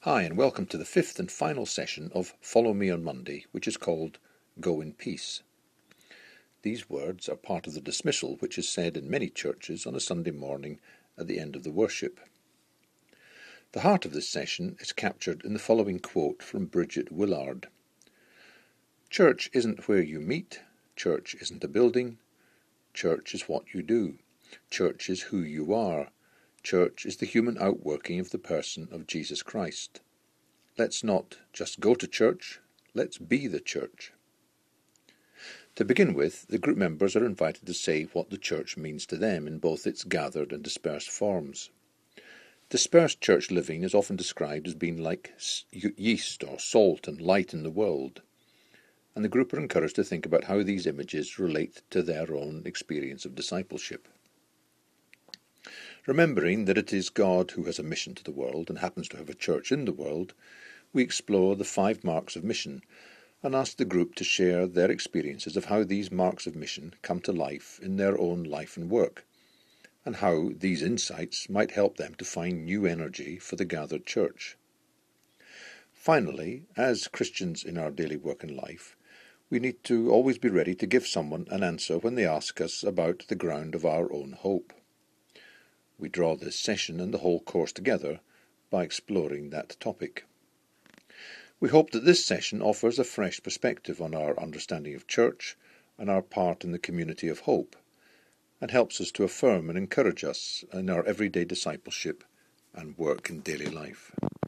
Hi, and welcome to the fifth and final session of Follow Me on Monday, which is called Go in Peace. These words are part of the dismissal which is said in many churches on a Sunday morning at the end of the worship. The heart of this session is captured in the following quote from Bridget Willard. Church isn't where you meet, church isn't a building, church is what you do, church is who you are, church is the human outworking of the person of Jesus Christ. Let's not just go to church, let's be the church. To begin with, the group members are invited to say what the church means to them in both its gathered and dispersed forms. Dispersed church living is often described as being like yeast or salt and light in the world, and the group are encouraged to think about how these images relate to their own experience of discipleship. Remembering that it is God who has a mission to the world and happens to have a church in the world, we explore the 5 marks of mission and ask the group to share their experiences of how these marks of mission come to life in their own life and work, and how these insights might help them to find new energy for the gathered church. Finally, as Christians in our daily work and life, we need to always be ready to give someone an answer when they ask us about the ground of our own hope. We draw this session and the whole course together by exploring that topic. We hope that this session offers a fresh perspective on our understanding of church and our part in the community of hope, and helps us to affirm and encourage us in our everyday discipleship and work in daily life.